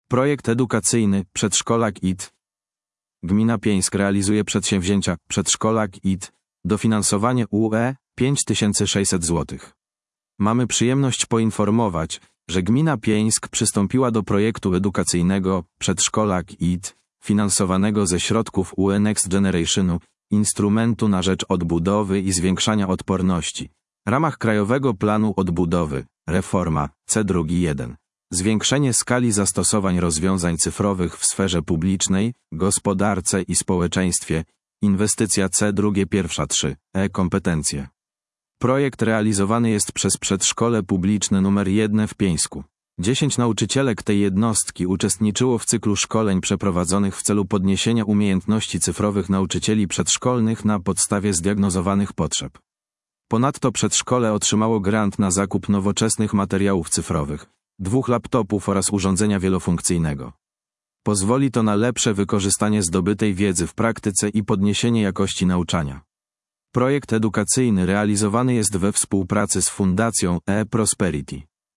Projekt edukacyjny Przedszkolak IT. Gmina Pieńsk realizuje przedsięwzięcia Przedszkolak IT. Dofinansowanie UE 5600 zł. Mamy przyjemność poinformować, że Gmina Pieńsk przystąpiła do projektu edukacyjnego Przedszkolak IT, finansowanego ze środków UE Next Generationu, instrumentu na rzecz odbudowy i zwiększania odporności, w ramach Krajowego Planu Odbudowy, Reforma, C2.1. Zwiększenie skali zastosowań rozwiązań cyfrowych w sferze publicznej, gospodarce i społeczeństwie, inwestycja C2 pierwsza 3, kompetencje. Projekt realizowany jest przez Przedszkole Publiczne nr 1 w Pieńsku. 10 nauczycielek tej jednostki uczestniczyło w cyklu szkoleń przeprowadzonych w celu podniesienia umiejętności cyfrowych nauczycieli przedszkolnych na podstawie zdiagnozowanych potrzeb. Ponadto przedszkole otrzymało grant na zakup nowoczesnych materiałów cyfrowych, 2 laptopów oraz urządzenia wielofunkcyjnego. Pozwoli to na lepsze wykorzystanie zdobytej wiedzy w praktyce i podniesienie jakości nauczania. Projekt edukacyjny realizowany jest we współpracy z Fundacją e-Prosperity.